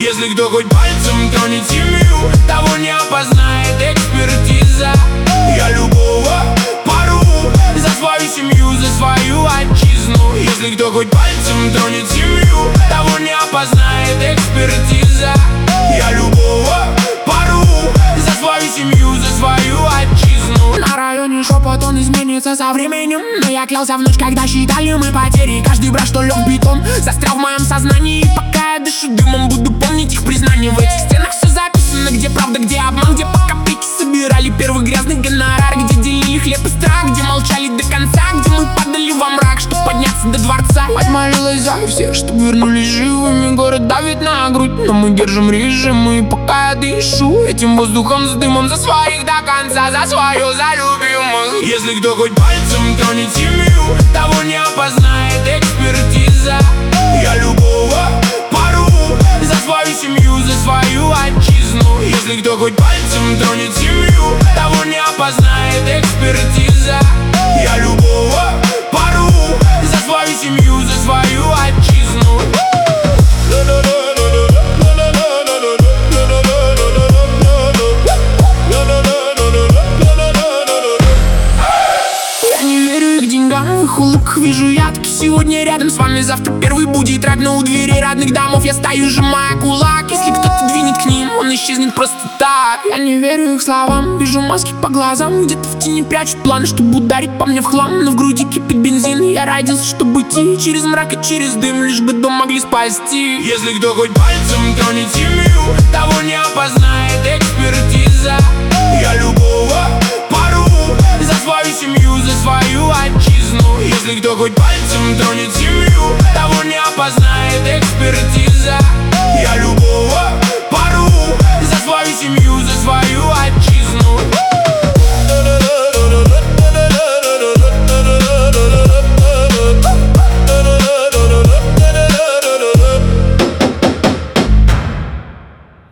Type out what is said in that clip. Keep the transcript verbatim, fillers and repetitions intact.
Если кто хоть пальцем тронет семью, того не опознает экспертиза. Я любого порву за свою семью, за свою отчизну. Если кто хоть пальцем тронет семью, того не опознает экспертиза. Я любого порву за свою семью, за свою отчизну. На районе шепот, он изменится со временем, но я клялся в ночь, когда считали мы потери. Каждый брат, что лег в бетон, застрял в моем сознании. И пока я дышу дымом, буду помнить их признание. В этих стенах все записано, где правда, где обман, где по копейке собирали первый грязный гонорар, где делили хлеб и страх, где молчали до конца, где мы падали во мрак, чтоб подняться до дворца. Мать молилась за всех, чтоб вернулись живыми. Город давит на грудь, но мы держим режим. И пока я дышу этим воздухом с дымом, за своих до конца, за свою, за любимых. Если кто хоть пальцем тронет семью, того не опознает экспертиза. Я любого порву за свою семью, за свою отчизну. Если кто хоть пальцем тронет семью, того не опознает экспертиза. Я любого порву за свою семью, за свою отчизну. Я не верю их деньгам, в их улыбках вижу ядки. Сегодня рядом с вами, завтра первый будет рад. Но у двери родных домов я стою, сжимая кулак. Если кто-то двинет к ним, он исчезнет просто так. Я не верю их словам, вижу маски по глазам. Где-то в тени прячут планы, чтобы ударить по мне в хлам. Но в груди кипит бензин, и я родился, чтобы идти через мрак и через дым, лишь бы дом могли спасти. Если кто хоть пальцем тронет семью, того не опознает экспертиза. Я любого порву за свою семью, за свою отчизну. Если кто хоть пальцем тронет семью, того не опознает экспертиза.